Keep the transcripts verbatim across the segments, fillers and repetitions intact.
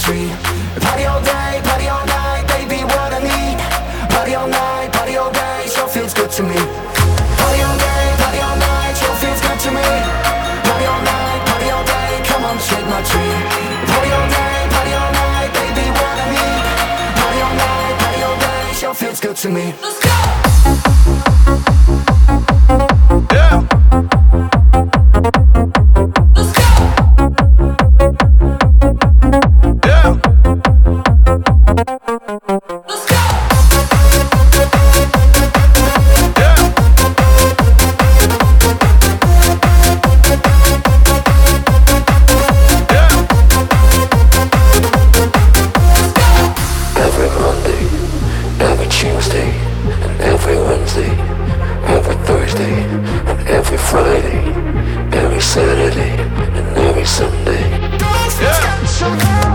tree. Party all day, party all night, baby, what I need. Party all night, party all day, sure feels good to me. Party all day, party all night, sure feels good to me. Party all night, party all day, come on, shake my tree. Party all day, party all night, baby, what I need. Party all night, party all day, sure feels good to me. Let's go! Yeah. Let's go. Yeah. Let's go. Yeah. Yeah. Every Monday, every Tuesday, and every Wednesday, every Thursday, and every Friday, every Saturday, and every Sunday. Yeah.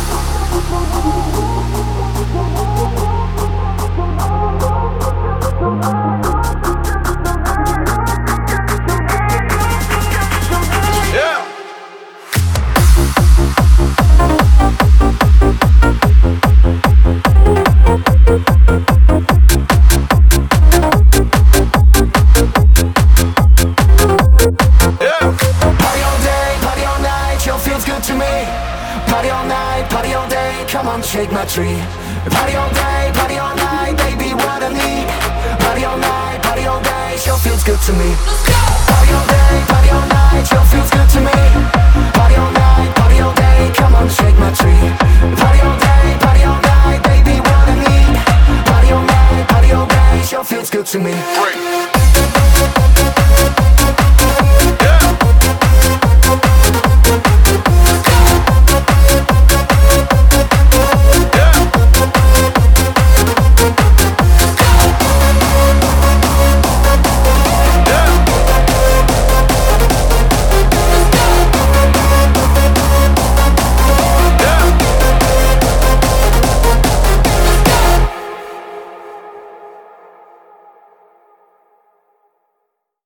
Party all night, party all day, come on, shake my tree. Party all day, party all night, baby, what I need. Party all night, party all day, sure feels good to me. Let's go! Party all day, party all night, sure feels good to me. Party all night, party all day, come on, shake my tree. Party all day, party all night, baby, what I need. Party all night, party all day, sure feels good to me. Break.